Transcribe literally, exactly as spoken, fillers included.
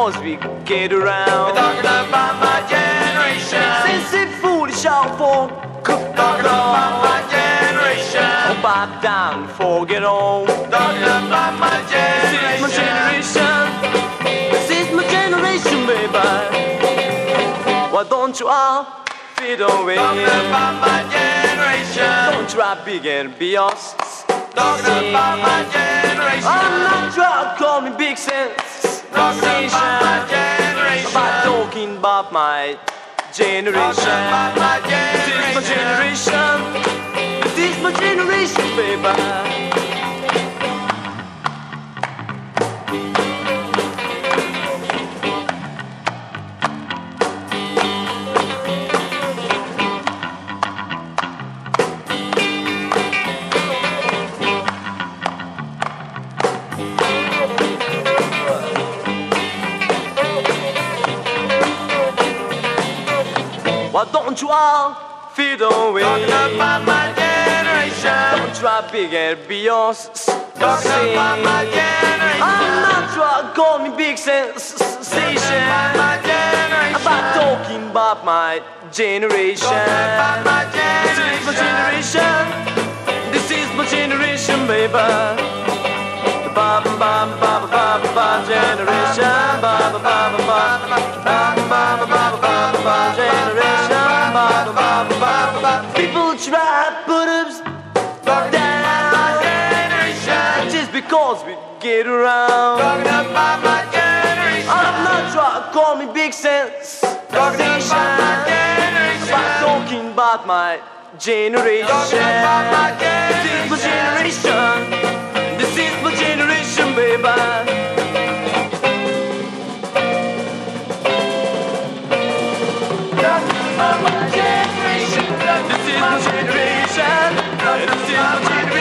because we get around. We're talking about my generation. Since it foolish out for Talking about my generation. oh, back down, forget all. Talking about my This is my generation. generation. This is my generation, baby. Why don't you all fade away? Talking about my generation. Don't try big and be us. Talking about my generation. I'm not trying to call me big sense. Talking about my generation. About talking about my generation. Talking about my This is my generation. generation. This is my generation, baby. Why don't you all fade away? Talking about my generation. Don't try big and be yours. Talking about my generation. I'm not trying to call me big sensation. About my generation. About talking about my generation. Talking about my This is my generation. generation. This is my generation, baby. The ba ba ba ba ba ba ba ba generation. Ba ba ba ba ba ba ba ba ba ba ba ba generation. Ba ba ba ba ba ba. People try put us Talking about my down generation. just because we get around. Talking about my generation. I'm not trying to call me big sense. Talking about my generation. About talking about my generation. Talking about my This is my generation. This is my generation, baby. Talking about my generation. This is my generation. This is my generation.